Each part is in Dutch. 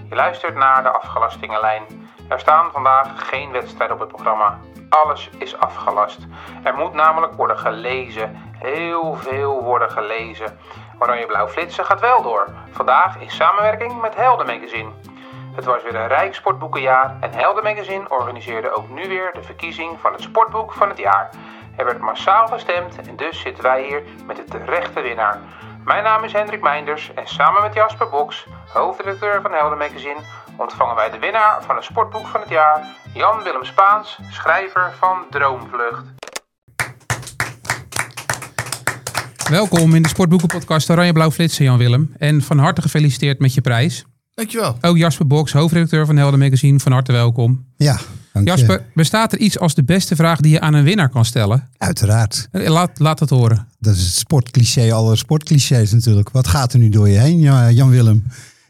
Je luistert naar de afgelastingenlijn. Er staan vandaag geen wedstrijden op het programma. Alles is afgelast. Er moet namelijk worden gelezen. Heel veel worden gelezen. Oranje Blauw Flitsen gaat wel door. Vandaag in samenwerking met Helden Magazine. Het was weer een rijk sportboekenjaar en Helden Magazine organiseerde ook nu weer de verkiezing van het sportboek van het jaar. Er werd massaal gestemd en dus zitten wij hier met de terechte winnaar. Mijn naam is Hendrik Meinders en samen met Jasper Boks, hoofdredacteur van Helden Magazine, ontvangen wij de winnaar van het sportboek van het jaar, Jan-Willem Spaans, schrijver van Droomvlucht. Welkom in de sportboekenpodcast Oranje Blauw Flitsen, Jan-Willem. En van harte gefeliciteerd met je prijs. Dankjewel. Ook Jasper Boks, hoofdredacteur van Helden Magazine, van harte welkom. Ja, dank je. Jasper, bestaat er iets als de beste vraag die je aan een winnaar kan stellen? Uiteraard. Laat het horen. Dat is het sportcliché, alle sportclichés natuurlijk. Wat gaat er nu door je heen, Jan-Willem?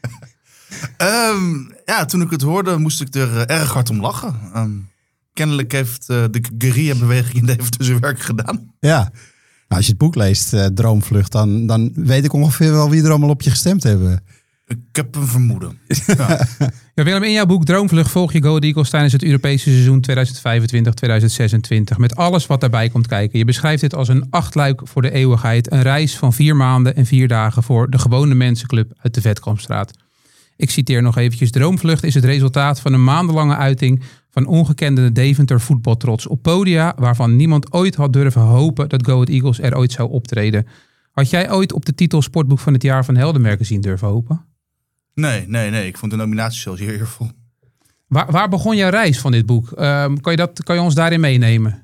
Toen ik het hoorde, moest ik er erg hard om lachen. Kennelijk heeft de guerrilla-beweging in Deventer zijn werk gedaan. Ja, nou, als je het boek leest, Droomvlucht, dan weet ik ongeveer wel wie er allemaal op je gestemd hebben. Ik heb een vermoeden. Ja. Ja, Willem, in jouw boek Droomvlucht volg je Go Ahead Eagles tijdens het Europese seizoen 2025-2026. Met alles wat daarbij komt kijken. Je beschrijft dit als een 8-luik voor de eeuwigheid. Een reis van 4 maanden en 4 dagen voor de gewone mensenclub uit de Vetkampstraat. Ik citeer nog eventjes. Droomvlucht is het resultaat van een maandenlange uiting van ongekende Deventer voetbaltrots op podia waarvan niemand ooit had durven hopen dat Go Ahead Eagles er ooit zou optreden. Had jij ooit op de titel Sportboek van het jaar van Helden Magazine durven hopen? Nee. Ik vond de nominatie zelfs heel eervol. Waar begon jouw reis van dit boek? Kan je ons daarin meenemen?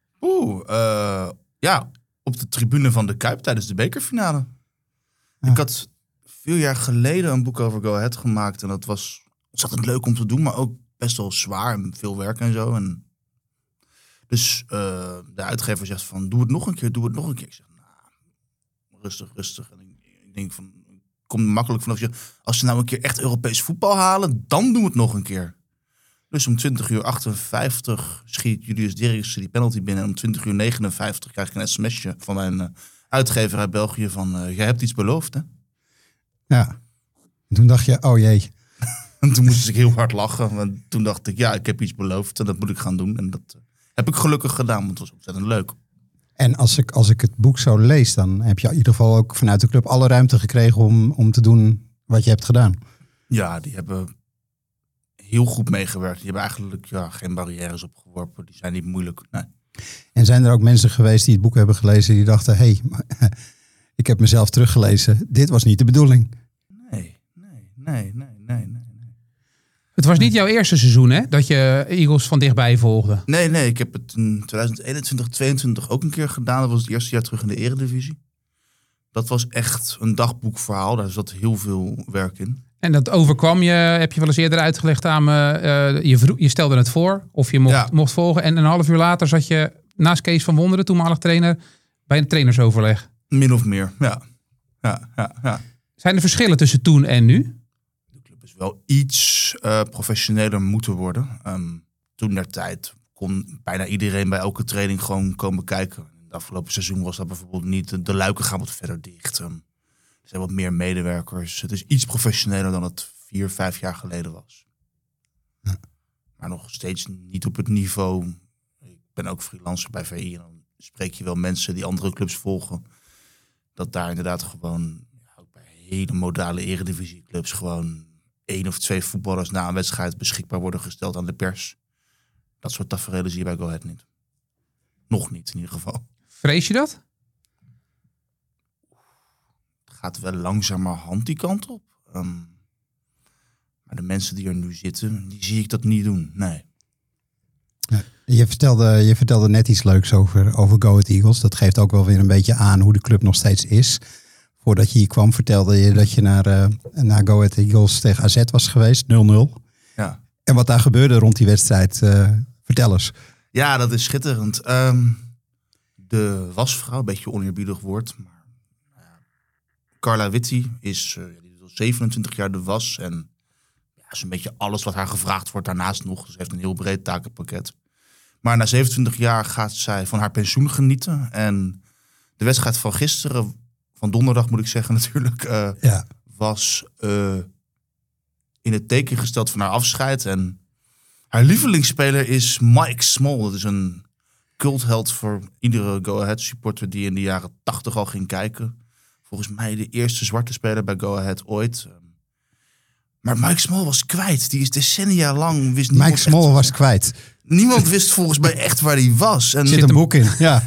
Op de tribune van de Kuip tijdens de bekerfinale. Ja. Ik had 4 jaar geleden een boek over Go Ahead gemaakt. En dat was ontzettend leuk om te doen, maar ook best wel zwaar en veel werk en zo. En dus de uitgever zegt van, doe het nog een keer. Ik zeg, rustig. En ik denk van, komt er makkelijk vanaf je. Als ze nou een keer echt Europees voetbal halen, dan doen we het nog een keer. Dus om 20:58 schiet Julius Dirksen die penalty binnen. En om 20:59 krijg ik een sms'je van mijn uitgever uit België van, jij hebt iets beloofd, hè? Ja. En toen dacht je, oh jee. En toen moest ik heel hard lachen. Want toen dacht ik, ja, ik heb iets beloofd en dat moet ik gaan doen. En dat heb ik gelukkig gedaan, want het was ontzettend leuk. En als ik het boek zo lees, dan heb je in ieder geval ook vanuit de club alle ruimte gekregen om te doen wat je hebt gedaan. Ja, die hebben heel goed meegewerkt. Die hebben eigenlijk geen barrières opgeworpen. Die zijn niet moeilijk. Nee. En zijn er ook mensen geweest die het boek hebben gelezen die dachten, hey, ik heb mezelf teruggelezen. Dit was niet de bedoeling. Nee. Het was niet jouw eerste seizoen, hè? Dat je Eagles van dichtbij volgde. Nee. Ik heb het in 2021, 2022 ook een keer gedaan. Dat was het eerste jaar terug in de Eredivisie. Dat was echt een dagboekverhaal. Daar zat heel veel werk in. En dat overkwam je, heb je wel eens eerder uitgelegd aan me. Je stelde het voor of je mocht volgen. En een half uur later zat je naast Kees van Wonderen, toenmalig trainer, bij een trainersoverleg. Min of meer, ja. Zijn er verschillen tussen toen en nu? De club is wel iets professioneler moeten worden. Toen der tijd kon bijna iedereen bij elke training gewoon komen kijken. Het afgelopen seizoen was dat bijvoorbeeld niet. De luiken gaan wat verder dicht. Er zijn wat meer medewerkers. Het is iets professioneler dan het 4-5 jaar geleden was. Ja. Maar nog steeds niet op het niveau. Ik ben ook freelancer bij VI. En dan spreek je wel mensen die andere clubs volgen. Dat daar inderdaad gewoon ook bij hele modale eredivisieclubs gewoon 1 of 2 voetballers na een wedstrijd beschikbaar worden gesteld aan de pers. Dat soort tafereelen zie je bij Go Ahead niet. Nog niet in ieder geval. Vrees je dat? Het gaat wel langzamerhand die kant op. Maar de mensen die er nu zitten, die zie ik dat niet doen. Nee. Ja, je vertelde net iets leuks over Go Ahead Eagles. Dat geeft ook wel weer een beetje aan hoe de club nog steeds is. Voordat je hier kwam vertelde je dat je naar Go Ahead Eagles tegen AZ was geweest. 0-0. Ja. En wat daar gebeurde rond die wedstrijd. Vertel eens. Ja, dat is schitterend. De wasvrouw, een beetje oneerbiedig woord. Maar Carla Witti is 27 jaar de was. En is een beetje alles wat haar gevraagd wordt daarnaast nog. Ze heeft een heel breed takenpakket. Maar na 27 jaar gaat zij van haar pensioen genieten. En de wedstrijd van gisteren, van donderdag moet ik zeggen natuurlijk, was in het teken gesteld van haar afscheid. En haar lievelingsspeler is Mike Small. Dat is een cultheld voor iedere Go Ahead supporter die in de jaren 80 al ging kijken. Volgens mij de eerste zwarte speler bij Go Ahead ooit. Maar Mike Small was kwijt. Die is decennia lang... Mike Small was kwijt. Niemand wist volgens mij echt waar hij was. En Er zit een boek in, ja.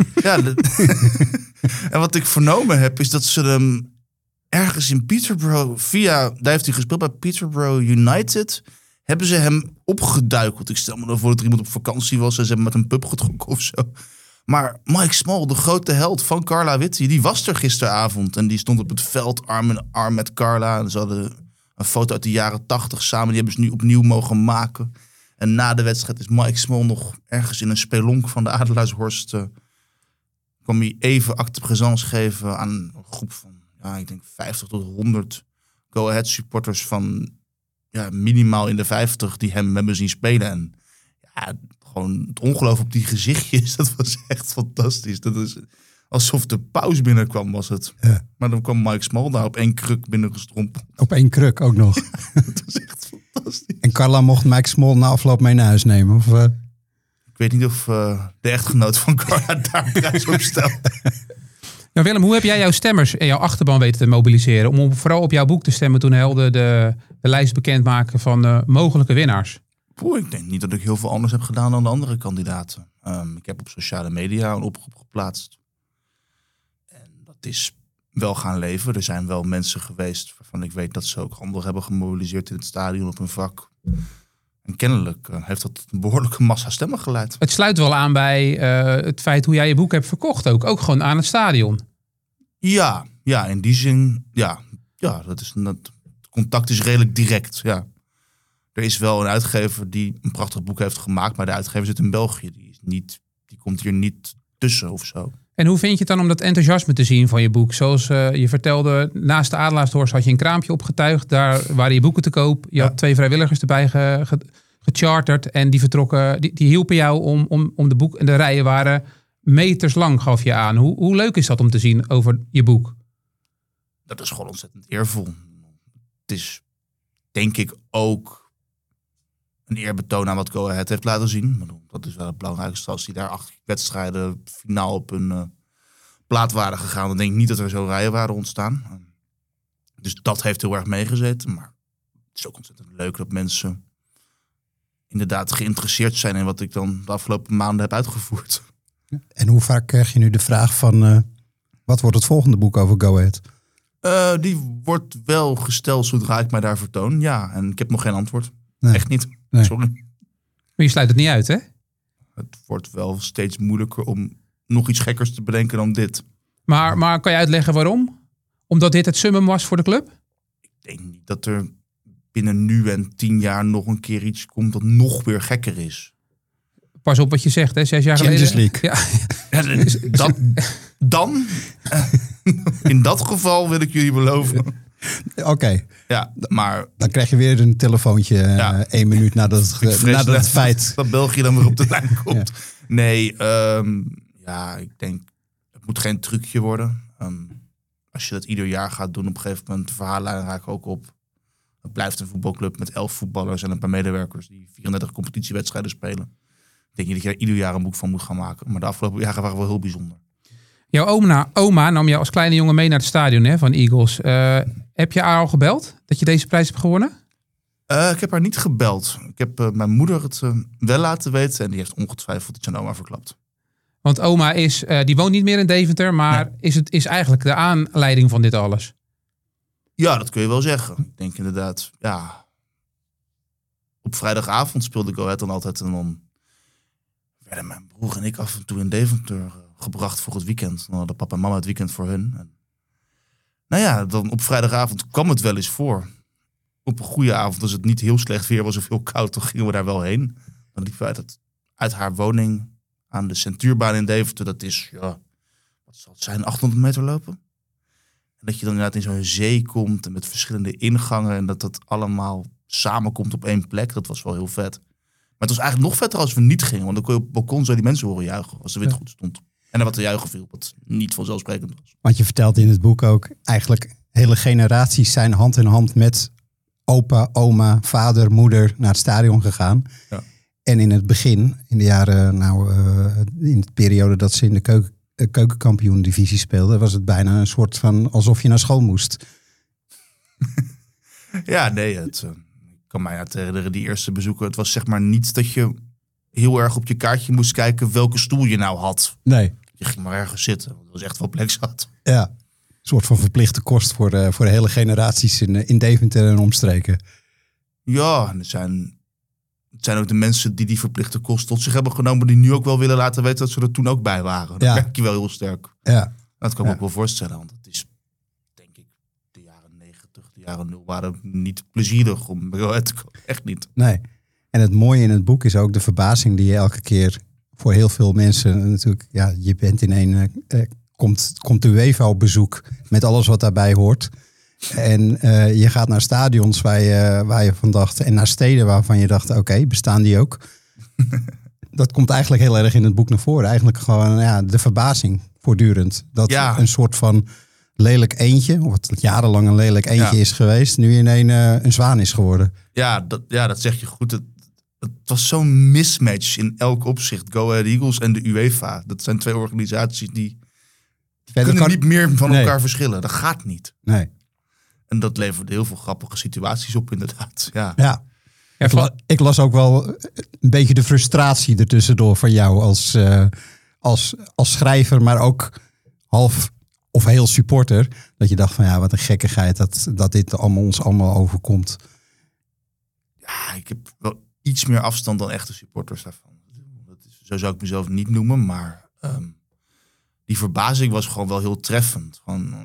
En wat ik vernomen heb, is dat ze hem ergens in Peterborough... daar heeft hij gespeeld bij Peterborough United... hebben ze hem opgeduikeld. Ik stel me dan voor dat er iemand op vakantie was... en ze hebben met een pub gedronken of zo. Maar Mike Small, de grote held van Carla Witty... die was er gisteravond. En die stond op het veld arm in arm met Carla. En ze hadden een foto uit de jaren 80 samen. Die hebben ze nu opnieuw mogen maken... En na de wedstrijd is Mike Small nog ergens in een spelonk van de Adelaarshorst. Kwam hij even acte présence geven aan een groep van, ik denk 50 tot 100 Go Ahead supporters van minimaal in de 50 die hem hebben zien spelen. En gewoon het ongeloof op die gezichtjes, dat was echt fantastisch. Dat is alsof de paus binnenkwam, was het. Ja. Maar dan kwam Mike Small daar op 1 kruk binnengestrompeld. Op 1 kruk ook nog. Dat was echt fantastisch. En Carla mocht Mike Small na afloop mee naar huis nemen? Of, Ik weet niet of de echtgenoot van Carla daar prijs op stelt. Nou Willem, hoe heb jij jouw stemmers en jouw achterban weten te mobiliseren... om vooral op jouw boek te stemmen toen Helden de lijst bekendmaken van mogelijke winnaars? Ik denk niet dat ik heel veel anders heb gedaan dan de andere kandidaten. Ik heb op sociale media een oproep geplaatst. En dat is wel gaan leven. Er zijn wel mensen geweest waarvan ik weet dat ze ook handel hebben gemobiliseerd in het stadion op hun vak. En kennelijk heeft dat een behoorlijke massa stemmen geleid. Het sluit wel aan bij het feit hoe jij je boek hebt verkocht ook. Ook gewoon aan het stadion. Ja, in die zin, het contact is redelijk direct, ja. Er is wel een uitgever die een prachtig boek heeft gemaakt, maar de uitgever zit in België. Die komt hier niet tussen of zo. En hoe vind je het dan om dat enthousiasme te zien van je boek? Zoals je vertelde, naast de Adelaarshorst had je een kraampje opgetuigd. Daar waren je boeken te koop. Je had 2 vrijwilligers erbij gecharterd. En die vertrokken, die hielpen jou om de boek. En de rijen waren meters lang, gaf je aan. Hoe leuk is dat om te zien over je boek? Dat is gewoon ontzettend eervol. Het is, denk ik, ook een eerbetoon aan wat Go Ahead heeft laten zien. Dat is wel het belangrijkste. Als die daar 8 wedstrijden finaal op een plaat waren gegaan, dan denk ik niet dat er zo rijen waren ontstaan. Dus dat heeft heel erg meegezeten. Maar het is ook ontzettend leuk dat mensen inderdaad geïnteresseerd zijn in wat ik dan de afgelopen maanden heb uitgevoerd. En hoe vaak krijg je nu de vraag van wat wordt het volgende boek over Go Ahead? Die wordt wel gesteld zodra ik mij daar vertoon. Ja, en ik heb nog geen antwoord. Nee. Echt niet. Nee. Sorry. Maar je sluit het niet uit, hè? Het wordt wel steeds moeilijker om nog iets gekkers te bedenken dan dit. Maar kan je uitleggen waarom? Omdat dit het summum was voor de club? Ik denk niet dat er binnen nu en 10 jaar nog een keer iets komt dat nog weer gekker is. Pas op wat je zegt, hè? 6 jaar Champions geleden. League. Ja, in dat geval wil ik jullie beloven. Oké. Ja, maar dan krijg je weer een telefoontje 1 minuut nadat het feit... Dat België dan weer op de lijn komt. Ja. Nee, ik denk, het moet geen trucje worden. Als je dat ieder jaar gaat doen, op een gegeven moment, de verhaallijn raken ook op. Het blijft een voetbalclub met 11 voetballers en een paar medewerkers die 34 competitiewedstrijden spelen. Ik denk niet dat je er ieder jaar een boek van moet gaan maken. Maar de afgelopen jaren waren wel heel bijzonder. Jouw oma nam jou als kleine jongen mee naar het stadion van Eagles. Heb je haar al gebeld dat je deze prijs hebt gewonnen? Ik heb haar niet gebeld. Ik heb mijn moeder het wel laten weten. En die heeft ongetwijfeld iets aan oma verklapt. Want oma die woont niet meer in Deventer. Maar nee. is eigenlijk de aanleiding van dit alles? Ja, dat kun je wel zeggen. Ik denk inderdaad, op vrijdagavond speelde Go Ahead dan altijd. En dan werden mijn broer en ik af en toe in Deventer gebracht voor het weekend. Dan hadden papa en mama het weekend voor hun. En dan op vrijdagavond kwam het wel eens voor. Op een goede avond, als het niet heel slecht weer was of heel koud, dan gingen we daar wel heen. Dan liepen we uit haar woning aan de Centuurbaan in Deventer. Dat is, wat zal het zijn, 800 meter lopen? En dat je dan inderdaad in zo'n zee komt en met verschillende ingangen en dat allemaal samenkomt op 1 plek. Dat was wel heel vet. Maar het was eigenlijk nog vetter als we niet gingen. Want dan kon je op het balkon zo die mensen horen juichen als de wind goed stond. En er wat te juichen viel, wat niet vanzelfsprekend was. Want je vertelt in het boek ook, eigenlijk hele generaties zijn hand in hand met opa, oma, vader, moeder naar het stadion gegaan. Ja. En in het begin, in de jaren, in de periode dat ze in de keukenkampioen-divisie speelden, was het bijna een soort van alsof je naar school moest. Ja, nee, ik kan mij herinneren, die eerste bezoeken. Het was zeg maar niet dat je heel erg op je kaartje moest kijken welke stoel je nou had. Nee. Je ging maar ergens zitten. Het was echt wel plek zat. Ja, een soort van verplichte kost voor de hele generaties in Deventer en omstreken. Ja, en het zijn ook de mensen die verplichte kost tot zich hebben genomen, die nu ook wel willen laten weten dat ze er toen ook bij waren. Dat merk je wel heel sterk. Ja. Dat kan ik me ook wel voorstellen. Want het is, denk ik, de jaren 90, de jaren 0 waren niet plezierig om bij te komen. Echt niet. Nee. En het mooie in het boek is ook de verbazing die je elke keer voor heel veel mensen natuurlijk, ja, je bent komt de UEFA op bezoek met alles wat daarbij hoort. En je gaat naar stadions waar je van dacht, en naar steden waarvan je dacht, oké, bestaan die ook? Dat komt eigenlijk heel erg in het boek naar voren. Eigenlijk gewoon de verbazing voortdurend. Dat een soort van lelijk eendje, wat jarenlang een lelijk eendje is geweest, nu ineens een zwaan is geworden. Ja, dat zeg je goed. Het was zo'n mismatch in elk opzicht. Go Ahead Eagles en de UEFA. Dat zijn twee organisaties die kunnen niet meer van elkaar verschillen. Dat gaat niet. Nee. En dat leverde heel veel grappige situaties op, inderdaad. Ja. Ik las ook wel een beetje de frustratie ertussendoor van jou als schrijver, maar ook half of heel supporter. Dat je dacht van wat een gekkigheid dat dit ons allemaal overkomt. Ja, ik heb wel iets meer afstand dan echte supporters daarvan. Zo zou ik mezelf niet noemen, maar die verbazing was gewoon wel heel treffend.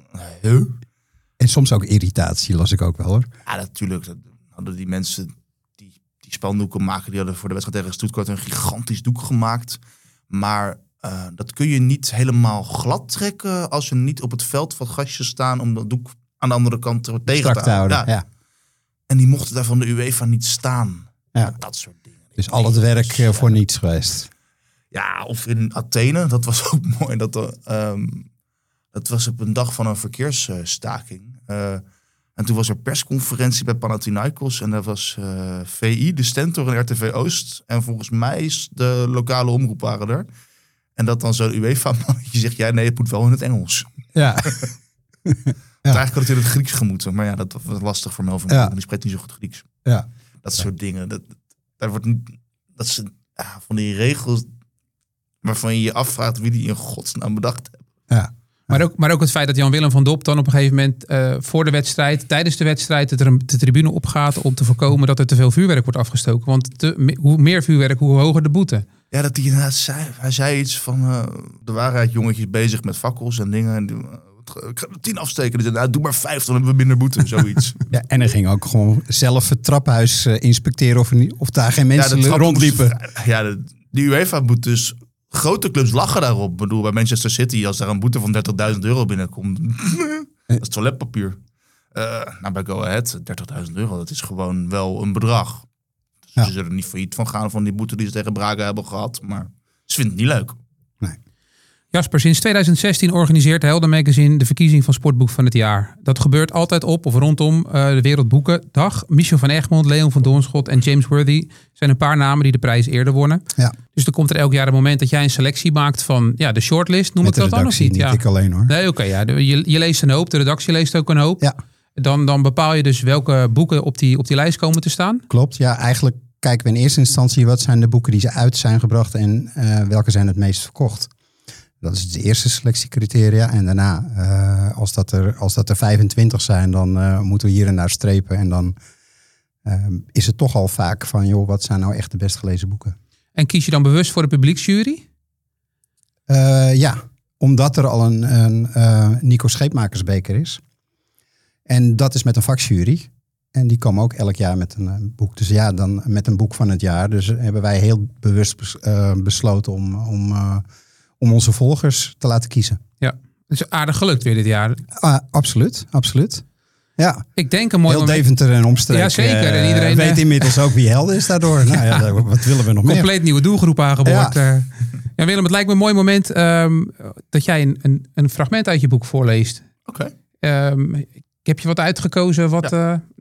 En soms ook irritatie, las ik ook wel, hoor. Ja, natuurlijk. Dat hadden die mensen die spandoeken maken, die hadden voor de wedstrijd tegen Stuttgart een gigantisch doek gemaakt. Maar dat kun je niet helemaal glad trekken als je niet op het veld van gastjes staan om dat doek aan de andere kant tegen te houden. Ja. En die mochten daar van de UEFA niet staan. Ja. Dat soort dingen. Dus al het werk voor niets geweest. Ja, of in Athene, dat was ook mooi. Dat was op een dag van een verkeersstaking. En toen was er persconferentie bij Panathinaikos. En daar was VI, de Stentor en RTV Oost. En volgens mij is de lokale omroep waren er. En dat dan zo'n UEFA-mannetje zegt, nee, het moet wel in het Engels. Ja. Eigenlijk had het in het Grieks gemoeten. Maar dat was lastig voor Melvin. Ja. Die spreekt niet zo goed Grieks. Ja. Dat soort dingen. Dat zijn van die regels waarvan je je afvraagt wie die in godsnaam bedacht hebben. Ja. Maar ook het feit dat Jan-Willem van Dop dan op een gegeven moment voor de wedstrijd, tijdens de wedstrijd, de tribune opgaat om te voorkomen dat er te veel vuurwerk wordt afgestoken. Want hoe meer vuurwerk, hoe hoger de boete. Ja, dat hij inderdaad zei. Hij zei iets van de waarheid, jongetjes bezig met fakkels en dingen. En ik ga 10 afsteken. Dus doe maar 5, dan hebben we minder boete. Zoiets. Ja, en hij ging ook gewoon zelf het trappenhuis inspecteren of daar geen mensen rondliepen. De UEFA moet dus... Grote clubs lachen daarop. Ik bedoel, bij Manchester City, als daar een boete van €30.000 binnenkomt, dat is toiletpapier. Bij Go Ahead, €30.000, dat is gewoon wel een bedrag. Dus ze zullen er niet failliet van gaan van die boete die ze tegen Braga hebben gehad. Maar ze vinden het niet leuk. Nee. Jasper, sinds 2016 organiseert Helden Magazine de verkiezing van Sportboek van het jaar. Dat gebeurt altijd op of rondom de Wereldboekendag. Michel van Egmond, Leon van Doornschot en James Worthy zijn een paar namen die de prijs eerder wonnen. Ja. Dus er komt er elk jaar een moment dat jij een selectie maakt van de shortlist. Noem ik dat dan of niet? Niet ik alleen, hoor. Nee, oké. Je leest een hoop, de redactie leest ook een hoop. Ja. Dan bepaal je dus welke boeken op die lijst komen te staan. Klopt, ja. Eigenlijk kijken we in eerste instantie wat zijn de boeken die ze uit zijn gebracht en welke zijn het meest verkocht. Dat is de eerste selectiecriteria. En daarna, als dat er 25 zijn, dan moeten we hier en daar strepen. En dan is het toch al vaak van, wat zijn nou echt de best gelezen boeken? En kies je dan bewust voor de publieksjury? Ja, omdat er al een Nico Scheepmakersbeker is. En dat is met een vakjury. En die komen ook elk jaar met een boek. Dus dan met een boek van het jaar. Dus hebben wij heel bewust besloten om onze volgers te laten kiezen. Ja, het is aardig gelukt weer dit jaar. Absoluut. Ja. Ik denk een mooi heel Deventer en omstreken. Ja, zeker. En iedereen weet inmiddels ook wie Helden is daardoor. Nou ja, wat willen we nog meer? Compleet nieuwe doelgroep aangeboord. Ja. Ja, Willem, het lijkt me een mooi moment dat jij een fragment uit je boek voorleest. Oké. Ik heb je wat uitgekozen.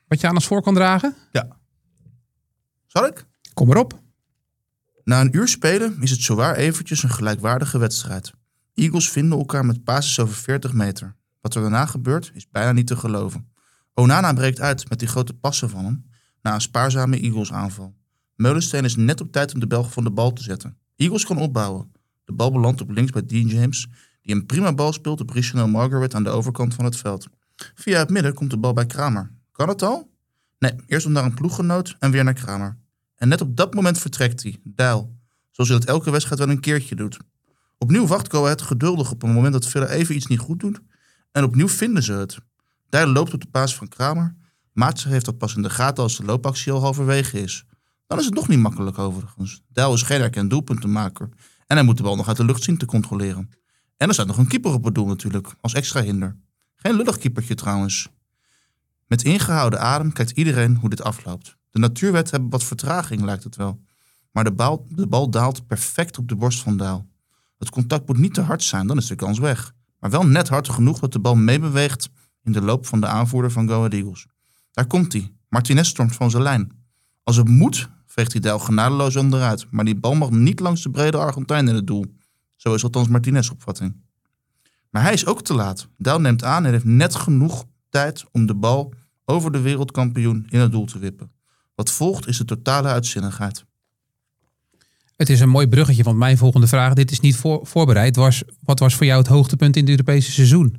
wat je aan ons voor kan dragen? Zal ik? Kom erop. Na een uur spelen is het zowaar eventjes een gelijkwaardige wedstrijd. Eagles vinden elkaar met passes over 40 meter. Wat er daarna gebeurt is bijna niet te geloven. Onana breekt uit met die grote passen van hem na een spaarzame Eagles aanval. Meulensteen is net op tijd om de Belg van de bal te zetten. Eagles kan opbouwen. De bal belandt op links bij Dean James, die een prima bal speelt op Richard Margaret aan de overkant van het veld. Via het midden komt de bal bij Kramer. Kan het al? Nee, eerst om naar een ploeggenoot en weer naar Kramer. En net op dat moment vertrekt hij, Dijl, zoals hij dat elke wedstrijd wel een keertje doet. Opnieuw wacht Go Ahead geduldig op een moment dat Villa even iets niet goed doet. En opnieuw vinden ze het. Dijl loopt op de paas van Kramer. Maatsen heeft dat pas in de gaten als de loopactie al halverwege is. Dan is het nog niet makkelijk overigens. Dijl is geen erkend doelpuntenmaker. En hij moet de bal nog uit de lucht zien te controleren. En er staat nog een keeper op het doel natuurlijk, als extra hinder. Geen lullig keepertje trouwens. Met ingehouden adem kijkt iedereen hoe dit afloopt. De natuurwetten hebben wat vertraging, lijkt het wel. Maar de bal daalt perfect op de borst van Dijl. Het contact moet niet te hard zijn, dan is de kans weg. Maar wel net hard genoeg dat de bal meebeweegt in de loop van de aanvoerder van Go Ahead Eagles. Daar komt hij. Martinez stormt van zijn lijn. Als het moet, veegt hij Dijl genadeloos onderuit. Maar die bal mag niet langs de brede Argentijn in het doel. Zo is althans Martinez' opvatting. Maar hij is ook te laat. Dijl neemt aan en heeft net genoeg tijd om de bal over de wereldkampioen in het doel te wippen. Wat volgt is de totale uitzinnigheid. Het is een mooi bruggetje, want mijn volgende vraag, dit is niet voorbereid. Wat was voor jou het hoogtepunt in het Europese seizoen?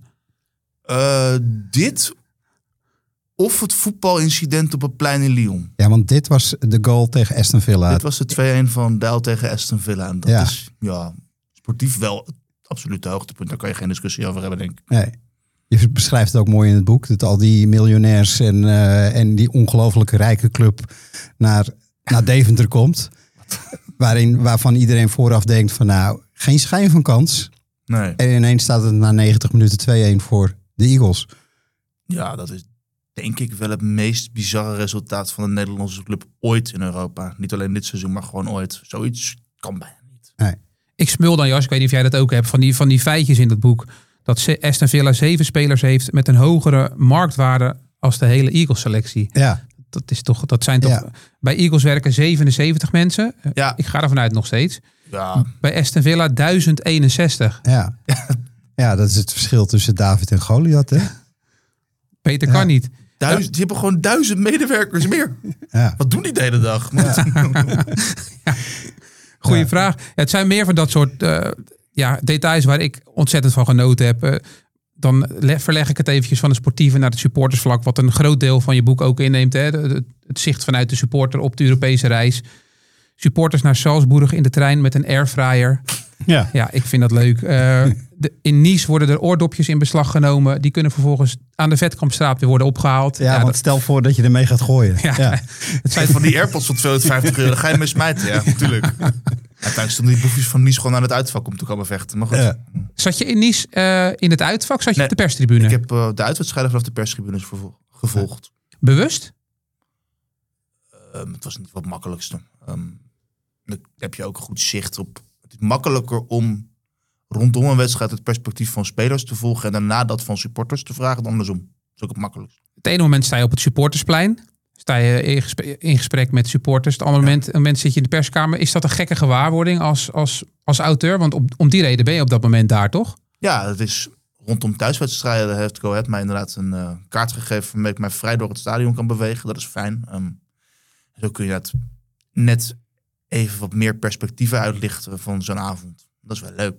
Dit of het voetbalincident op het plein in Lyon. Ja, want dit was de goal tegen Aston Villa. Dit was de 2-1 van Dijl tegen Aston Villa. En dat is sportief wel het absolute hoogtepunt. Daar kan je geen discussie over hebben, denk ik. Nee. Je beschrijft het ook mooi in het boek. Dat al die miljonairs en die ongelooflijke rijke club naar Deventer komt. Waarvan iedereen vooraf denkt van nou, geen schijn van kans. Nee. En ineens staat het na 90 minuten 2-1 voor de Eagles. Ja, dat is denk ik wel het meest bizarre resultaat van een Nederlandse club ooit in Europa. Niet alleen dit seizoen, maar gewoon ooit. Zoiets kan bijna niet. Nee. Ik smul dan, Jas, ik weet niet of jij dat ook hebt, van die feitjes in dat boek. Dat Aston Villa 7 spelers heeft met een hogere marktwaarde als de hele Eagles-selectie. Ja. Dat zijn toch bij Eagles werken 77 mensen. Ja. Ik ga ervan uit nog steeds. Ja. Bij Aston Villa 1061. Ja. Ja, dat is het verschil tussen David en Goliath, hè? Beter kan niet. Die hebben gewoon 1000 medewerkers meer. Ja. Wat doen die de hele dag? Goeie vraag. Ja, het zijn meer van dat soort details waar ik ontzettend van genoten heb. Dan verleg ik het eventjes van de sportieve naar het supportersvlak. Wat een groot deel van je boek ook inneemt. Hè? Het zicht vanuit de supporter op de Europese reis. Supporters naar Salzburg in de trein met een airfryer. Ja. Ja, ik vind dat leuk. In Nice worden er oordopjes in beslag genomen. Die kunnen vervolgens aan de Vetkampstraat weer worden opgehaald. Ja, want stel voor dat je ermee gaat gooien. Ja. Het zijn van die AirPods van €250. Ga je mee smijten, ja, natuurlijk. Uiteindelijk stonden die boefjes van Nice gewoon aan het uitvak om te komen vechten. Maar goed. Ja. Zat je in Nice in het uitvak? Zat je op de perstribune? Ik heb de uitwedstrijden vanaf de perstribunes gevolgd. Bewust? Het was niet wat makkelijkste. Dan heb je ook goed zicht op. Het is makkelijker om rondom een wedstrijd het perspectief van spelers te volgen en daarna dat van supporters te vragen dan andersom. Dat is ook het makkelijkst. Het ene moment sta je op het supportersplein. Sta je in gesprek met supporters. Het andere moment zit je in de perskamer. Is dat een gekke gewaarwording als auteur? Want om die reden ben je op dat moment daar, toch? Ja, het is rondom thuiswedstrijden heeft Go Ahead mij inderdaad een kaart gegeven waarmee ik mij vrij door het stadion kan bewegen. Dat is fijn. Zo kun je dat net even wat meer perspectieven uitlichten van zo'n avond. Dat is wel leuk.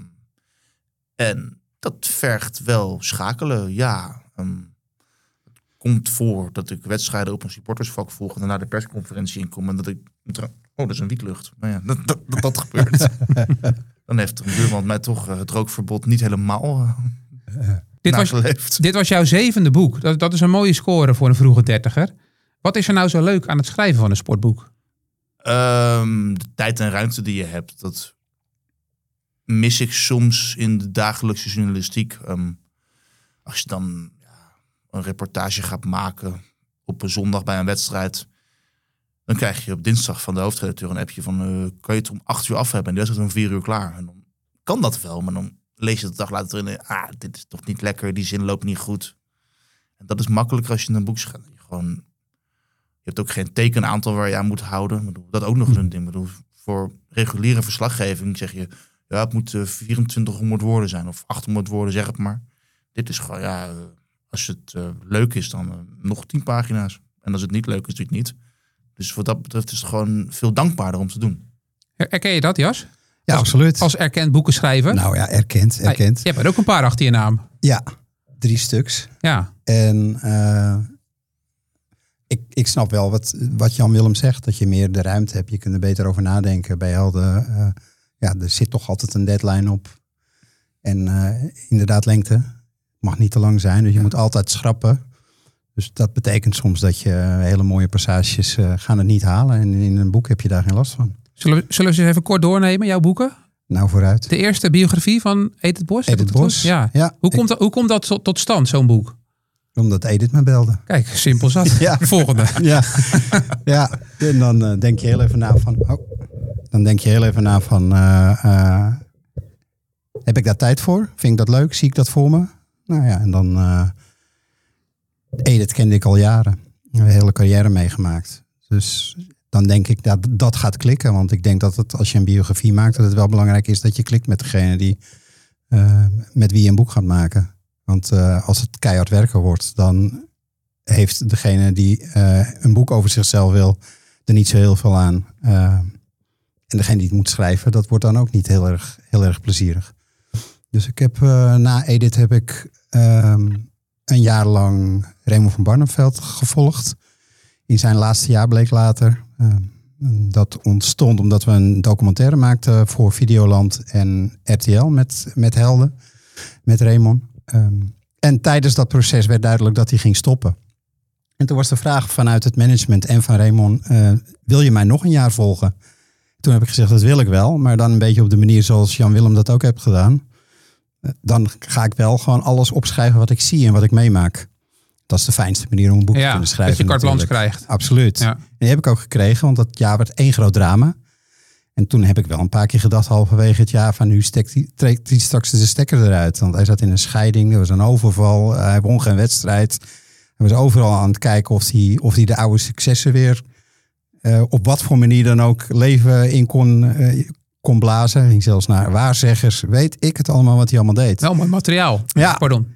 En dat vergt wel schakelen, ja. Het komt voor dat ik wedstrijden op een supportersvak volg en daarna de persconferentie inkom en dat ik... dat is een wietlucht. Nou ja, dat gebeurt. Dan heeft een buurman mij toch het rookverbod niet helemaal dit was jouw 7e boek. Dat is een mooie score voor een vroege 30er. Wat is er nou zo leuk aan het schrijven van een sportboek? De tijd en ruimte die je hebt, dat mis ik soms in de dagelijkse journalistiek. Als je dan een reportage gaat maken op een zondag bij een wedstrijd, dan krijg je op dinsdag van de hoofdredacteur een appje van kan je het om 8 uur af hebben en die wedstrijd om 4 uur klaar. En dan kan dat wel, maar dan lees je het de dag later in, dit is toch niet lekker, die zin loopt niet goed. En dat is makkelijker als je een boek schrijft. gewoon... Je hebt ook geen tekenaantal waar je aan moet houden. Ik bedoel, dat ook nog eens een ding. Ik bedoel, voor reguliere verslaggeving zeg je... Ja, het moet 2400 woorden zijn. Of 800 woorden, zeg het maar. Dit is gewoon, ja... Als het leuk is, dan nog 10 pagina's. En als het niet leuk is, doe je het niet. Dus wat dat betreft is het gewoon veel dankbaarder om te doen. Herken je dat, Jas? Ja, absoluut. Als erkend boekenschrijver? Nou ja, erkend. Je hebt er ook een paar achter je naam. Ja, 3 stuks. Ja. En ik snap wel wat Jan Willem zegt. Dat je meer de ruimte hebt. Je kunt er beter over nadenken. Bij Helden, er zit toch altijd een deadline op. En inderdaad lengte. Mag niet te lang zijn. Dus je moet altijd schrappen. Dus dat betekent soms dat je hele mooie passages gaan het niet halen. En in een boek heb je daar geen last van. Zullen we eens even kort doornemen, jouw boeken? Nou, vooruit. De eerste biografie van Edith Bos? Edith Bos. Ja. Hoe komt dat tot stand, zo'n boek? Omdat Edith me belde. Kijk, simpel zat. Ja. Volgende. Ja. En dan denk je heel even na van... heb ik daar tijd voor? Vind ik dat leuk? Zie ik dat voor me? Nou ja, en dan... Edith kende ik al jaren. Een hele carrière meegemaakt. Dus dan denk ik dat gaat klikken. Want ik denk dat het, als je een biografie maakt... dat het wel belangrijk is dat je klikt met degene die... met wie je een boek gaat maken. Want als het keihard werken wordt... dan heeft degene die een boek over zichzelf wil... er niet zo heel veel aan. En degene die het moet schrijven... dat wordt dan ook niet heel erg plezierig. Dus ik heb na Edith heb ik... een jaar lang Raymond van Barneveld gevolgd. In zijn laatste jaar bleek later. Dat ontstond omdat we een documentaire maakten voor Videoland en RTL met Helden. Met Raymond. En tijdens dat proces werd duidelijk dat hij ging stoppen. En toen was de vraag vanuit het management en van Raymond... wil je mij nog een jaar volgen? Toen heb ik gezegd, dat wil ik wel. Maar dan een beetje op de manier zoals Jan Willem dat ook heeft gedaan. Dan ga ik wel gewoon alles opschrijven wat ik zie en wat ik meemaak. Dat is de fijnste manier om een boek te kunnen schrijven. Dat je carte blanche krijgt. Absoluut. Ja. En die heb ik ook gekregen, want dat jaar werd 1 groot drama. En toen heb ik wel een paar keer gedacht, halverwege het jaar, van nu trekt hij straks de stekker eruit. Want hij zat in een scheiding, er was een overval, hij won geen wedstrijd. Hij was overal aan het kijken of hij de oude successen weer op wat voor manier dan ook leven in kon blazen. Hij ging zelfs naar waarzeggers. Weet ik het allemaal wat hij allemaal deed. Wel mooi materiaal. Ja. Pardon.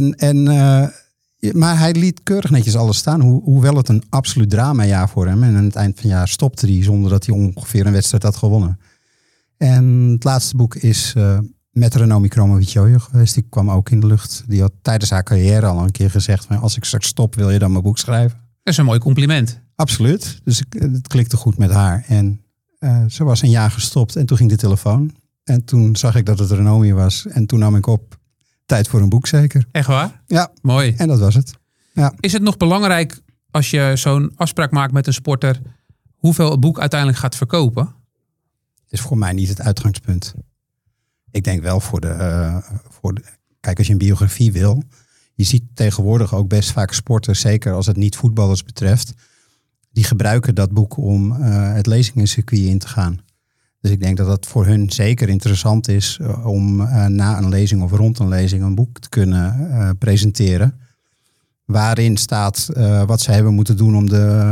Maar hij liet keurig netjes alles staan. Hoewel het een absoluut dramajaar voor hem. En aan het eind van het jaar stopte hij zonder dat hij ongeveer een wedstrijd had gewonnen. En het laatste boek is met Renomi Kromowidjojo geweest. Die kwam ook in de lucht. Die had tijdens haar carrière al een keer gezegd... als ik straks stop, wil je dan mijn boek schrijven? Dat is een mooi compliment. Absoluut. Dus het klikte goed met haar. En ze was een jaar gestopt en toen ging de telefoon. En toen zag ik dat het Renomi was. En toen nam ik op, tijd voor een boek zeker. Echt waar? Ja. Mooi. En dat was het. Ja. Is het nog belangrijk als je zo'n afspraak maakt met een sporter... hoeveel het boek uiteindelijk gaat verkopen? Het is voor mij niet het uitgangspunt. Ik denk wel voor de... Kijk, als je een biografie wil... Je ziet tegenwoordig ook best vaak sporters, zeker als het niet voetballers betreft... die gebruiken dat boek om het lezingencircuit in te gaan. Dus ik denk dat het voor hun zeker interessant is om na een lezing of rond een lezing een boek te kunnen presenteren. Waarin staat wat ze hebben moeten doen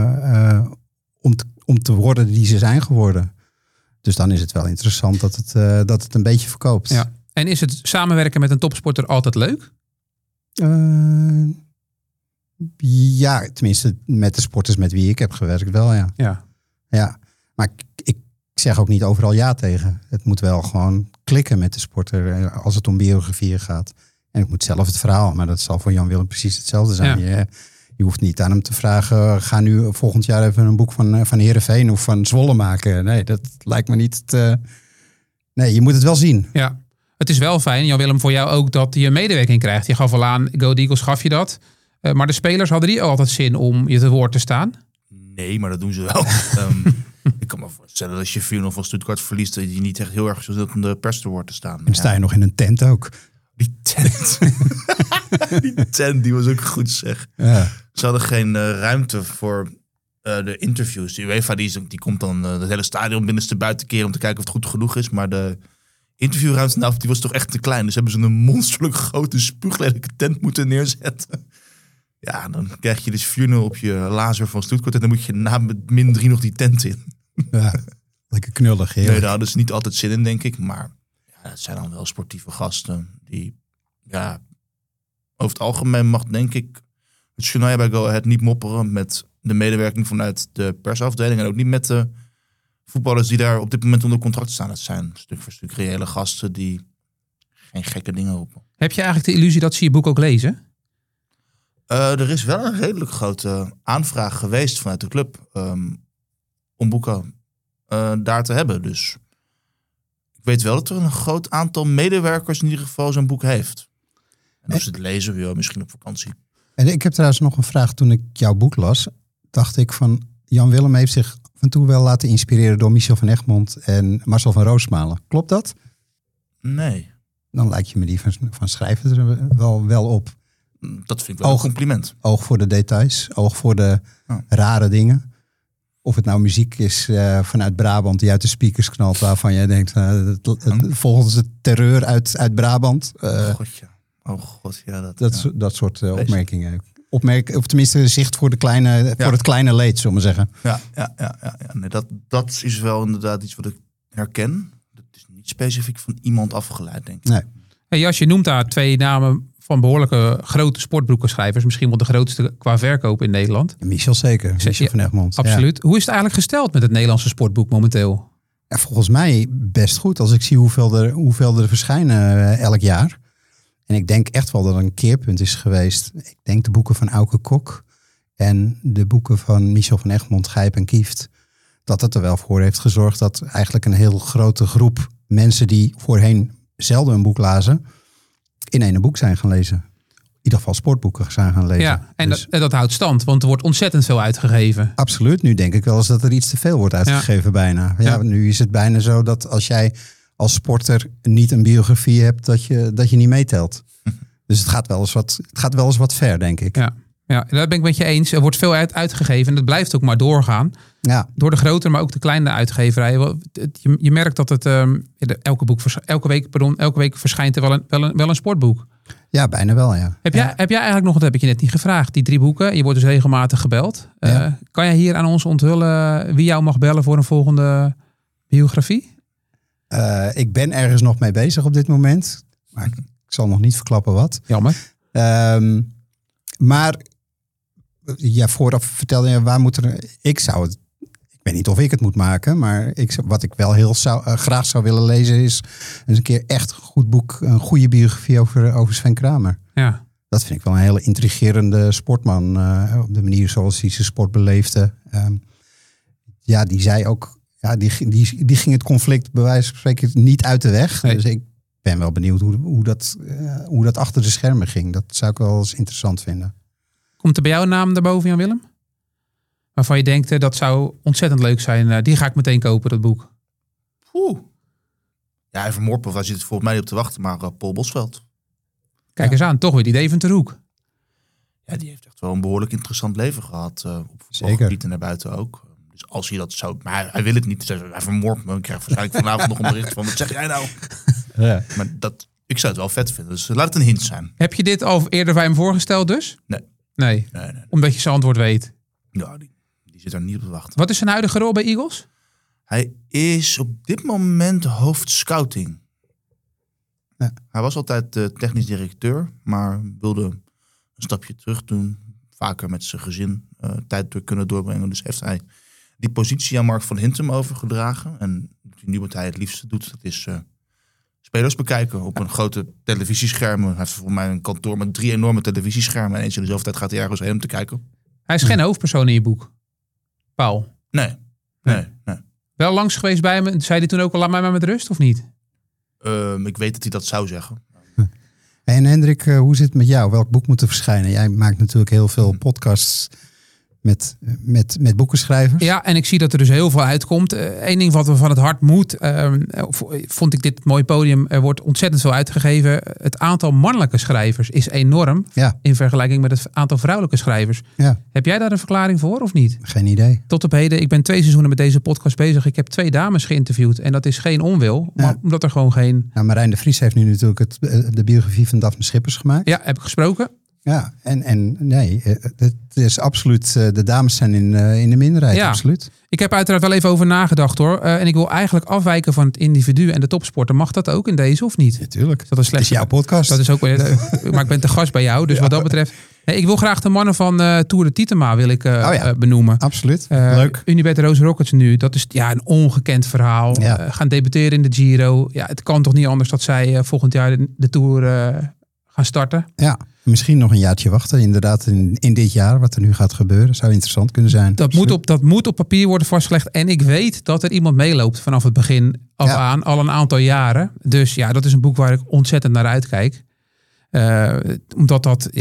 om te worden die ze zijn geworden. Dus dan is het wel interessant dat het een beetje verkoopt. Ja. En is het samenwerken met een topsporter altijd leuk? Ja, tenminste met de sporters met wie ik heb gewerkt wel, ja. Ja. Maar ik zeg ook niet overal ja tegen. Het moet wel gewoon klikken met de sporter als het om biografieën gaat. En ik moet zelf het verhaal, maar dat zal voor Jan Willem precies hetzelfde zijn. Ja. Je hoeft niet aan hem te vragen, ga nu volgend jaar even een boek van Heerenveen of van Zwolle maken. Nee, dat lijkt me niet... Nee, je moet het wel zien. Ja. Het is wel fijn, Jan Willem, voor jou ook dat je medewerking krijgt. Je gaf al aan, Go Eagles gaf je dat. Maar de spelers hadden die altijd zin om je te woord te staan? Nee, maar dat doen ze wel. Ik kan me voorstellen dat als je 4-0 van Stuttgart verliest... dat je niet echt heel erg zo om de pers te woord te staan. En sta je nog in een tent ook. Die tent. Die tent, die was ook goed zeg. Ja. Ze hadden geen ruimte voor de interviews. De UEFA die komt dan het hele stadion binnenstebuiten keren... om te kijken of het goed genoeg is. Maar de interviewruimte die was toch echt te klein. Dus hebben ze een monsterlijk grote spuuglelijke tent moeten neerzetten. Ja, dan krijg je dus 4-0 op je lazer van Stuttgart. En dan moet je na met -3 nog die tent in. Ja, lekker knullig. Heerlijk. Nee, daar hadden ze niet altijd zin in, denk ik. Maar ja, het zijn dan wel sportieve gasten. Die, ja, over het algemeen mag, denk ik, het journaal bij Go Ahead niet mopperen met de medewerking vanuit de persafdeling. En ook niet met de voetballers die daar op dit moment onder contract staan. Het zijn stuk voor stuk reële gasten die geen gekke dingen roepen. Heb je eigenlijk de illusie dat ze je boek ook lezen? Er is wel een redelijk grote aanvraag geweest vanuit de club om boeken daar te hebben. Dus ik weet wel dat er een groot aantal medewerkers in ieder geval zo'n boek heeft. En als ze het lezen, ja, misschien op vakantie. En ik heb trouwens nog een vraag. Toen ik jouw boek las, dacht ik van... Jan Willem heeft zich af en toe wel laten inspireren door Michel van Egmond en Marcel van Roosmalen. Klopt dat? Nee. Dan lijkt je me die van schrijven er wel op. Dat vind ik wel een compliment. Oog voor de details, oog voor de rare dingen. Of het nou muziek is vanuit Brabant die uit de speakers knalt, waarvan jij denkt, volgens de terreur uit Brabant. Oh god, ja. Dat soort opmerkingen. Of tenminste zicht voor voor het kleine leed, zullen we zeggen. Ja. Nee, dat is wel inderdaad iets wat ik herken. Dat is niet specifiek van iemand afgeleid, denk ik. Nee. Hey, Jas, je noemt daar 2 namen van behoorlijke grote sportboekenschrijvers. Misschien wel de grootste qua verkoop in Nederland. Michel zeker. Michel van Egmond. Absoluut. Ja. Hoe is het eigenlijk gesteld met het Nederlandse sportboek momenteel? Ja, volgens mij best goed. Als ik zie hoeveel er verschijnen elk jaar. En ik denk echt wel dat er een keerpunt is geweest. Ik denk de boeken van Auke Kok en de boeken van Michel van Egmond, Gijp en Kieft. Dat het er wel voor heeft gezorgd dat eigenlijk een heel grote groep mensen die voorheen zelden een boek lazen, in één boek zijn gaan lezen. In ieder geval sportboeken zijn gaan lezen. Ja, en dat houdt stand, want er wordt ontzettend veel uitgegeven. Absoluut. Nu denk ik wel eens dat er iets te veel wordt uitgegeven bijna. Ja, nu is het bijna zo dat als jij als sporter niet een biografie hebt, dat je niet meetelt. Dus het gaat wel eens wat ver, denk ik. Ja, daar ben ik met je eens. Er wordt veel uitgegeven en dat blijft ook maar doorgaan. Ja. Door de grotere, maar ook de kleine uitgeverijen. Je merkt dat het elke week verschijnt er wel een sportboek. Ja, bijna wel, ja. Heb jij eigenlijk nog, dat heb ik je net niet gevraagd, die 3 boeken? Je wordt dus regelmatig gebeld. Ja. Kan jij hier aan ons onthullen wie jou mag bellen voor een volgende biografie? Ik ben ergens nog mee bezig op dit moment. Maar ik zal nog niet verklappen wat. Jammer. Maar ja, vooraf vertelde je, waar moet er... Ik weet niet of ik het moet maken, maar wat ik wel heel graag zou willen lezen is eens een keer echt een goed boek, een goede biografie over Sven Kramer. Ja. Dat vind ik wel een hele intrigerende sportman. Op de manier zoals hij zijn sport beleefde. Die zei ook, die ging het conflict bij wijze van spreken niet uit de weg. Nee. Dus ik ben wel benieuwd hoe dat achter de schermen ging. Dat zou ik wel eens interessant vinden. Komt er bij jou een naam daarboven, Jan Willem? Waarvan je denkt, dat zou ontzettend leuk zijn. Die ga ik meteen kopen, dat boek. Ja, even Morpel, daar zit het volgens mij niet op te wachten. Maar Paul Bosveld. Kijk eens aan, toch weer die Deventer-hoek. Ja, die heeft echt wel een behoorlijk interessant leven gehad. Op voetbalgebied en daarbuiten ook. Dus als hij dat zou... Maar hij wil het niet. Hij vermoordt me. Ik krijg waarschijnlijk vanavond nog een bericht van, wat zeg jij nou? Ja. Maar ik zou het wel vet vinden. Dus laat het een hint zijn. Heb je dit al eerder bij hem voorgesteld dus? Nee. Omdat je zijn antwoord weet? Ja, die zit er niet op te wachten. Wat is zijn huidige rol bij Eagles? Hij is op dit moment hoofd scouting. Ja. Hij was altijd technisch directeur, maar wilde een stapje terug doen. Vaker met zijn gezin tijd kunnen doorbrengen. Dus heeft hij die positie aan Mark van Hintem overgedragen. En nu wat hij het liefste doet, dat is spelers bekijken op een grote televisiescherm. Hij heeft voor mij een kantoor met 3 enorme televisieschermen. En eens in dezelfde tijd gaat hij ergens heen om te kijken. Hij is geen hoofdpersoon in je boek, Paul. Nee. Wel langs geweest bij hem. Zei hij toen ook al, laat mij maar met rust of niet? Ik weet dat hij dat zou zeggen. En Hendrik, hoe zit het met jou? Welk boek moet er verschijnen? Jij maakt natuurlijk heel veel podcasts met boekenschrijvers. Ja, en ik zie dat er dus heel veel uitkomt. Eén ding wat me van het hart moet, vond ik dit mooi podium. Er wordt ontzettend veel uitgegeven. Het aantal mannelijke schrijvers is enorm in vergelijking met het aantal vrouwelijke schrijvers. Ja. Heb jij daar een verklaring voor of niet? Geen idee. Tot op heden, ik ben 2 seizoenen met deze podcast bezig. Ik heb 2 dames geïnterviewd en dat is geen onwil, maar omdat er gewoon geen... Nou, Marijn de Vries heeft nu natuurlijk de biografie van Daphne Schippers gemaakt. Ja, heb ik gesproken. Ja, en nee, het is absoluut, de dames zijn in de minderheid, Ja. absoluut. Ik heb uiteraard wel even over nagedacht hoor. En ik wil eigenlijk afwijken van het individu en de topsporter. Mag dat ook in deze of niet? Natuurlijk. Is dat een Het is slechte... jouw podcast. Dat is ook, maar ik ben te gast bij jou, dus wat dat betreft. Nee, ik wil graag de mannen van Tour de Titema wil ik benoemen. Absoluut. Leuk. Unibet Rose Rockets nu, dat is een ongekend verhaal. Ja. Gaan debuteren in de Giro. Ja, het kan toch niet anders dat zij volgend jaar de Tour gaan starten. Ja, misschien nog een jaartje wachten. Inderdaad, in dit jaar, wat er nu gaat gebeuren, zou interessant kunnen zijn. Dat moet op papier worden vastgelegd. En ik weet dat er iemand meeloopt vanaf het begin af aan, al een aantal jaren. Dus ja, dat is een boek waar ik ontzettend naar uitkijk. Omdat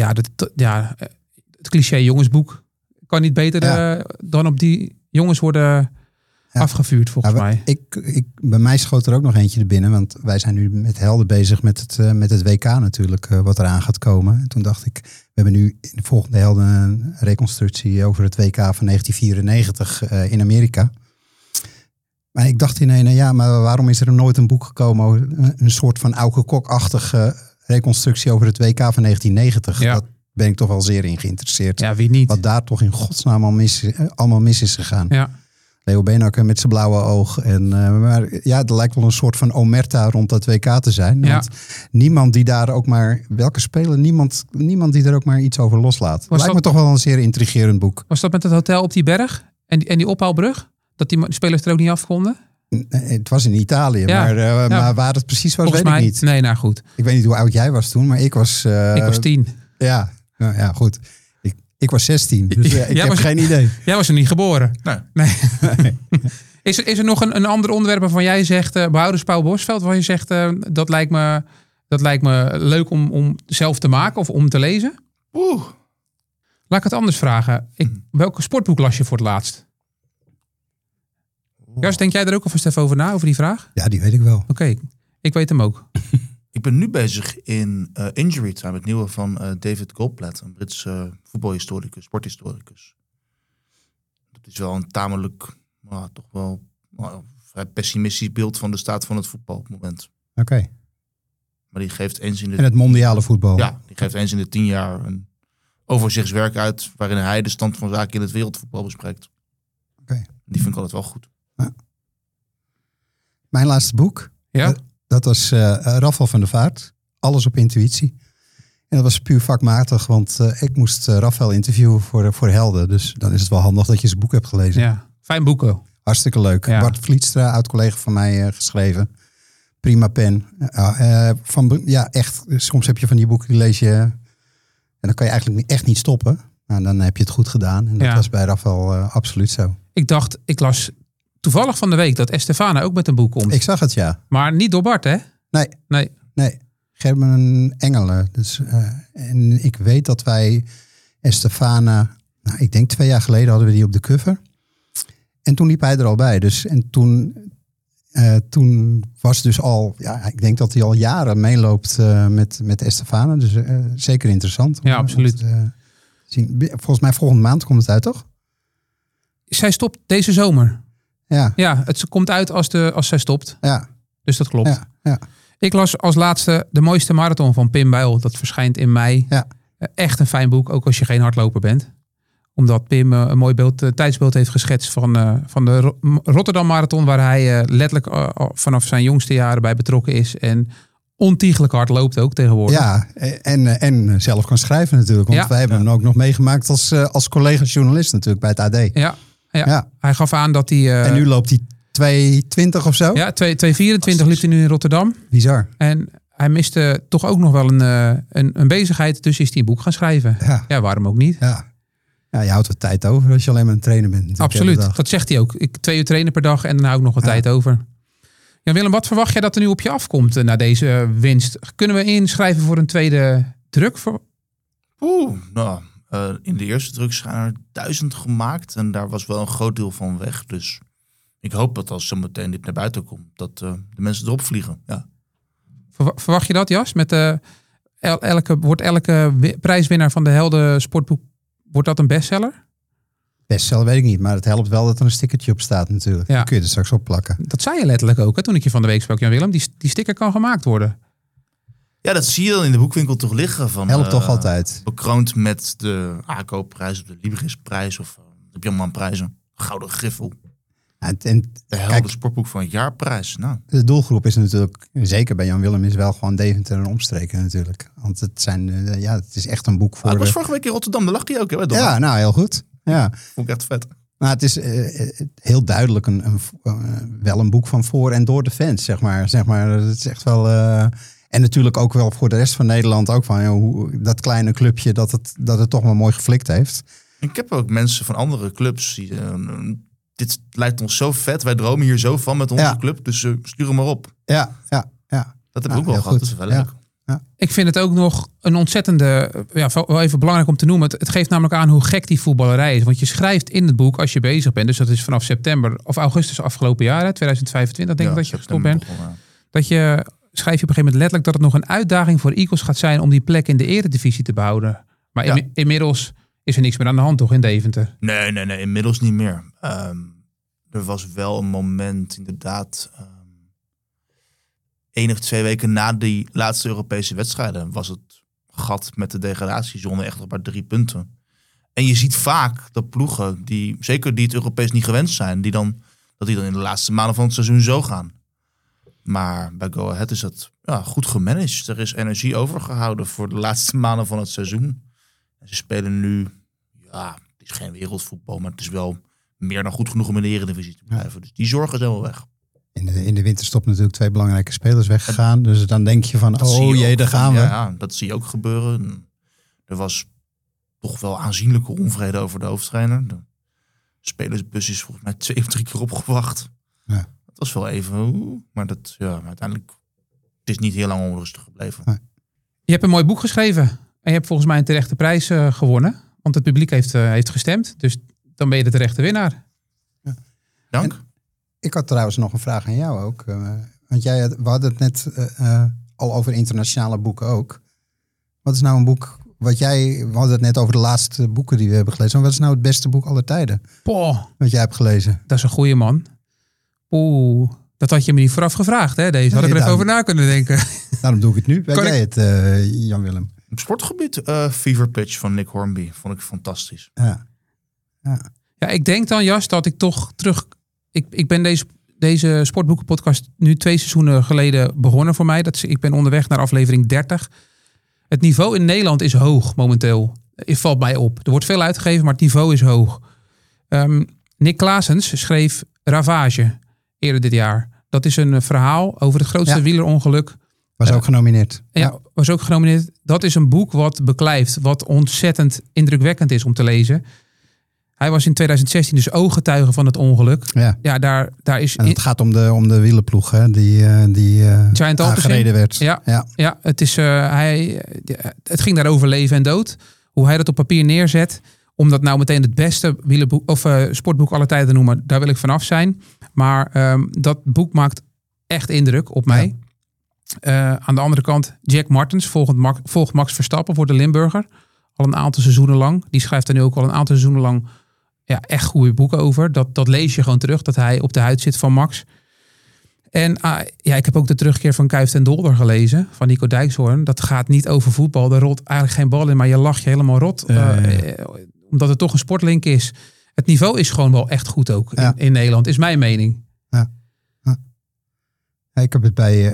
het cliché jongensboek kan niet beter dan op die jongens worden afgevuurd, volgens mij. Bij mij schoot er ook nog eentje er binnen, want wij zijn nu met Helden bezig met het WK natuurlijk, wat eraan gaat komen. En toen dacht ik, we hebben nu in de volgende Helden een reconstructie over het WK van 1994 in Amerika. Maar ik dacht maar waarom is er nooit een boek gekomen over een soort van Auke Kok-achtige reconstructie over het WK van 1990? Ja. Dat ben ik toch wel zeer in geïnteresseerd. Ja, wie niet? Wat daar toch in godsnaam allemaal mis is gegaan. Ja. Leo Beenhakker met zijn blauwe oog. Maar ja, er lijkt wel een soort van omerta rond dat WK te zijn. Ja. Want niemand die daar ook maar... Welke speler? Niemand die er ook maar iets over loslaat. Lijkt me toch wel een zeer intrigerend boek. Was dat met het hotel op die berg? En die ophaalbrug? Dat die spelers er ook niet af konden? Het was in Italië, maar waar het precies was, Volgens weet mij, ik niet. Nee, nou goed. Ik weet niet hoe oud jij was toen, maar ik was... Ik was 10. Ja, goed. Ik was 16, dus ik heb geen idee. Jij was er niet geboren. Nee. Is er nog een ander onderwerp waarvan jij zegt, behoudens Paul Bosveld, waar je zegt, dat lijkt me leuk om zelf te maken of om te lezen? Laat ik het anders vragen. Welke sportboek las je voor het laatst? Jas, denk jij er ook alvast even over na, over die vraag? Ja, die weet ik wel. Oké, ik weet hem ook. Ik ben nu bezig in Injury Time, het nieuwe van David Goldblatt, een Britse voetbalhistoricus, sporthistoricus. Dat is wel een tamelijk, toch wel vrij pessimistisch beeld van de staat van het voetbal op het moment. Oké. Maar die geeft eens in de... En het mondiale voetbal. Ja, die geeft eens in de 10 jaar een overzichtswerk uit waarin hij de stand van zaken in het wereldvoetbal bespreekt. Oké. Die vind ik altijd wel goed. Ja. Mijn laatste boek, dat was Rafael van der Vaart. Alles op intuïtie. En dat was puur vakmatig, want ik moest Rafael interviewen voor Helden. Dus dan is het wel handig dat je zijn boek hebt gelezen. Ja, fijn boeken. Hartstikke leuk. Ja. Bart Vlietstra, oud-collega van mij, geschreven. Prima pen. Echt. Soms heb je van die boeken, die lees je... En dan kan je eigenlijk echt niet stoppen. Nou, dan heb je het goed gedaan. En dat was bij Rafael absoluut zo. Ik las toevallig van de week dat Estefana ook met een boek komt. Ik zag het, ja. Maar niet door Bart, hè? Nee. Gerben Engelen. Dus, en ik weet dat wij Estefana... Nou, ik denk 2 jaar geleden hadden we die op de cover. En toen liep hij er al bij. Dus, en toen was dus al... Ja, ik denk dat hij al jaren meeloopt met Estefana. Dus zeker interessant. Ja, absoluut. Zien. Volgens mij volgende maand komt het uit, toch? Zij stopt deze zomer. Ja. Ja, het komt uit als zij stopt. Ja. Dus dat klopt. Ja. Ik las als laatste De Mooiste Marathon van Pim Bijl. Dat verschijnt in mei. Ja. Echt een fijn boek, ook als je geen hardloper bent. Omdat Pim een mooi tijdsbeeld heeft geschetst van de Rotterdam Marathon. Waar hij letterlijk vanaf zijn jongste jaren bij betrokken is. En ontiegelijk hard loopt ook tegenwoordig. Ja, en zelf kan schrijven natuurlijk. Want wij hebben hem ook nog meegemaakt als collega-journalist natuurlijk bij het AD. Ja. Hij gaf aan dat hij... en nu loopt hij 2:20 of zo? Ja, 2:24 liep hij nu in Rotterdam. Bizar. En hij miste toch ook nog wel een bezigheid. Dus is hij een boek gaan schrijven. Ja, waarom ook niet? Ja, je houdt wat tijd over als je alleen maar een trainer bent. Absoluut, dat zegt hij ook. 2 uur trainen per dag en dan hou ik nog wat tijd over. Ja, Willem, wat verwacht jij dat er nu op je afkomt na deze winst? Kunnen we inschrijven voor een tweede druk? In de eerste druk zijn er 1000 gemaakt. En daar was wel een groot deel van weg. Dus ik hoop dat als zometeen dit naar buiten komt, dat de mensen erop vliegen. Ja. Verwacht je dat, Jas? Met wordt elke prijswinnaar van de Helden sportboek, wordt dat een bestseller? Bestseller weet ik niet, maar het helpt wel dat er een stickertje op staat natuurlijk. Dan kun je er straks op plakken. Dat zei je letterlijk ook, hè, toen ik je van de week sprak, Jan Willem. Die sticker kan gemaakt worden. Ja, dat zie je dan in de boekwinkel toch liggen. Helpt toch altijd. Bekroond met de ACO-prijs of de Libris-prijs of de Björnman-prijzen. Gouden Griffel. Ja, De helder sportboek van het jaarprijs. Nou. De doelgroep is natuurlijk, zeker bij Jan Willem, is wel gewoon Deventer en omstreken natuurlijk. Want het is echt een boek voor... Ik was vorige week in Rotterdam, daar lag hij ook. Hè, ja, nou heel goed. Ja. Vond ik echt vet. Maar het is heel duidelijk wel een boek van voor en door de fans, zeg maar. Het is echt wel... en natuurlijk ook wel voor de rest van Nederland ook van hoe dat kleine clubje dat het toch wel mooi geflikt heeft. Ik heb ook mensen van andere clubs die... dit lijkt ons zo vet. Wij dromen hier zo van met onze club. Dus stuur hem maar op. Ja. Dat heb ik ook wel gehad. Dat is wel leuk. Ja. Ik vind het ook nog een ontzettende... wel even belangrijk om te noemen. Het geeft namelijk aan hoe gek die voetballerij is. Want je schrijft in het boek als je bezig bent. Dus dat is vanaf september of augustus afgelopen jaar. 2025 denk ik dat je gestopt bent. Dat je... Schrijf je op een gegeven moment letterlijk dat het nog een uitdaging voor Eagles gaat zijn om die plek in de eredivisie te behouden. Maar inmiddels is er niks meer aan de hand toch in Deventer? Nee, inmiddels niet meer. Er was wel een moment inderdaad 1 of 2 weken na die laatste Europese wedstrijden was het gat met de degradatiezone echt nog maar 3 punten. En je ziet vaak dat ploegen die het Europees niet gewend zijn, die dan in de laatste maanden van het seizoen zo gaan. Maar bij Go Ahead is dat goed gemanaged. Er is energie overgehouden voor de laatste maanden van het seizoen. En ze spelen nu, het is geen wereldvoetbal, maar het is wel meer dan goed genoeg om in de Eredivisie te blijven. Ja. Dus die zorgen zijn wel weg. In de winterstop natuurlijk 2 belangrijke spelers weggegaan. Dus dan denk je van, daar gaan we. Ja, dat zie je ook gebeuren. Er was toch wel aanzienlijke onvrede over de hoofdtrainer. De spelersbus is volgens mij 2 of 3 keer opgewacht. Ja. Dat was wel even, maar uiteindelijk het is niet heel lang onrustig gebleven. Nee. Je hebt een mooi boek geschreven en je hebt volgens mij een terechte prijs gewonnen. Want het publiek heeft gestemd, dus dan ben je de terechte winnaar. Ja. Dank. En ik had trouwens nog een vraag aan jou ook. Want we hadden het net al over internationale boeken ook. Wat is nou een boek we hadden het net over de laatste boeken die we hebben gelezen. Maar wat is nou het beste boek aller tijden? Wat jij hebt gelezen? Dat is een goeie man. Dat had je me niet vooraf gevraagd, hè? Deze had ik er even over na kunnen denken. Daarom doe ik het nu. Weet jij het, Jan Willem? Op sportgebied, Fever Pitch van Nick Hornby. Vond ik fantastisch. Ja, ik denk dan, Jas, dat ik toch terug... Ik ben deze sportboekenpodcast nu 2 seizoenen geleden begonnen voor mij. Ik ben onderweg naar aflevering 30. Het niveau in Nederland is hoog momenteel. Het valt mij op. Er wordt veel uitgegeven, maar het niveau is hoog. Nick Claessens schreef Ravage eerder dit jaar. Dat is een verhaal over het grootste wielerongeluk. Was ook genomineerd. Was ook genomineerd. Dat is een boek wat beklijft, wat ontzettend indrukwekkend is om te lezen. Hij was in 2016 dus ooggetuige van het ongeluk. Ja, daar is. En het gaat om de wielerploeg, hè, die aangereden werd. Ja, het is het ging daar over leven en dood. Hoe hij dat op papier neerzet. Om dat nou meteen het beste wielerboek of sportboek aller tijden te noemen, daar wil ik vanaf zijn. Maar dat boek maakt echt indruk op mij. Aan de andere kant, Jack Martens volgt Max Verstappen voor de Limburger. Al een aantal seizoenen lang. Die schrijft er nu ook al een aantal seizoenen lang echt goede boeken over. Dat lees je gewoon terug, dat hij op de huid zit van Max. En ik heb ook de terugkeer van Kuijft en Dolder gelezen, van Nico Dijkshoorn. Dat gaat niet over voetbal. Er rolt eigenlijk geen bal in, maar je lacht je helemaal rot. Omdat het toch een sportlink is. Het niveau is gewoon wel echt goed ook in Nederland, is mijn mening. Ja. Ik heb het bij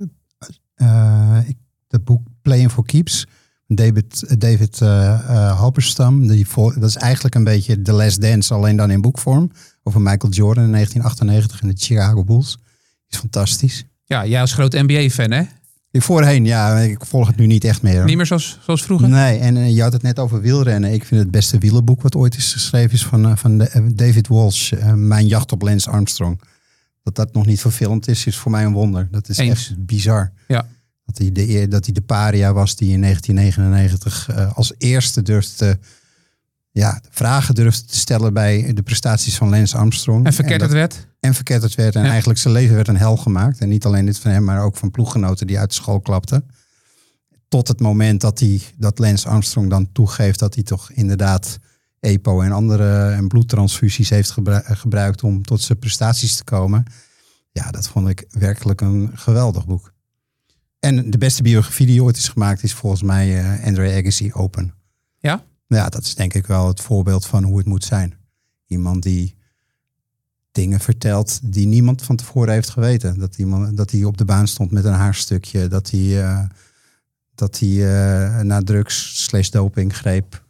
het boek Playing for Keeps. David Halberstam. Dat is eigenlijk een beetje The Last Dance, alleen dan in boekvorm. Over Michael Jordan in 1998 in de Chicago Bulls. Is fantastisch. Ja, jij als groot NBA-fan, hè? Voorheen, ik volg het nu niet echt meer. Niet meer zoals vroeger? Nee, en je had het net over wielrennen. Ik vind het beste wielerboek wat ooit is geschreven is van David Walsh. Mijn jacht op Lance Armstrong. Dat nog niet verfilmd is voor mij een wonder. Dat is echt bizar. Ja. Dat hij de paria was die in 1999 als eerste vragen durfde te stellen bij de prestaties van Lance Armstrong. En verketterd werd. En eigenlijk zijn leven werd een hel gemaakt. En niet alleen dit van hem, maar ook van ploeggenoten die uit de school klapten. Tot het moment dat Lance Armstrong dan toegeeft dat hij toch inderdaad EPO en andere bloedtransfusies heeft gebruikt om tot zijn prestaties te komen. Ja, dat vond ik werkelijk een geweldig boek. En de beste biografie die ooit is gemaakt is volgens mij Andre Agassi, Open. Ja? Ja, dat is denk ik wel het voorbeeld van hoe het moet zijn. Iemand die dingen vertelt die niemand van tevoren heeft geweten. Dat hij op de baan stond met een haarstukje. Dat hij naar drugs / doping greep.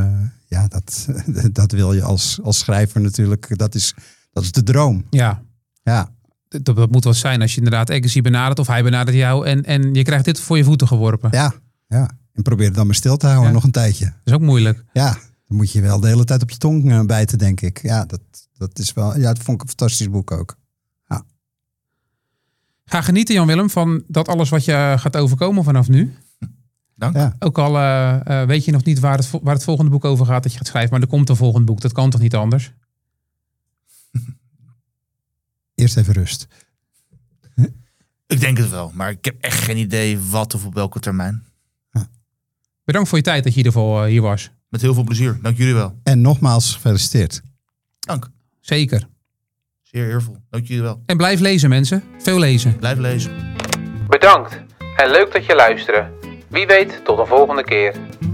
Dat wil je als schrijver natuurlijk. Dat is de droom. Ja. Ja. Dat moet wel zijn als je inderdaad Agassi benadert of hij benadert jou en je krijgt dit voor je voeten geworpen. Ja. En probeer het dan maar stil te houden nog een tijdje. Dat is ook moeilijk. Ja, dan moet je wel de hele tijd op je tong bijten, denk ik. Ja, dat is wel. Ja, dat vond ik een fantastisch boek ook. Ja. Ga genieten, Jan-Willem, van dat alles wat je gaat overkomen vanaf nu. Dank. Ja. Ook al weet je nog niet waar het volgende boek over gaat dat je gaat schrijven, maar er komt een volgend boek. Dat kan toch niet anders? Eerst even rust. Ik denk het wel, maar ik heb echt geen idee wat of op welke termijn. Bedankt voor je tijd dat je hier was. Met heel veel plezier. Dank jullie wel. En nogmaals gefeliciteerd. Dank. Zeker. Zeer eervol. Dank jullie wel. En blijf lezen, mensen. Veel lezen. Blijf lezen. Bedankt en leuk dat je luisterde. Wie weet tot een volgende keer.